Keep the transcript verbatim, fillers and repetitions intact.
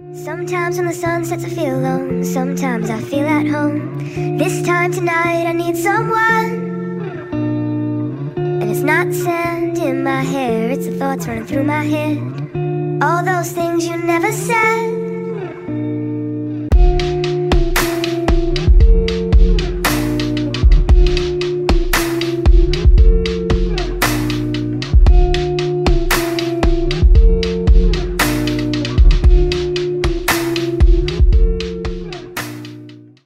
Sometimes when the sun sets I feel alone, sometimes I feel at home. This time tonight I need someone. And it's not sand in my hair, it's the thoughts running through my head. All those things you never said.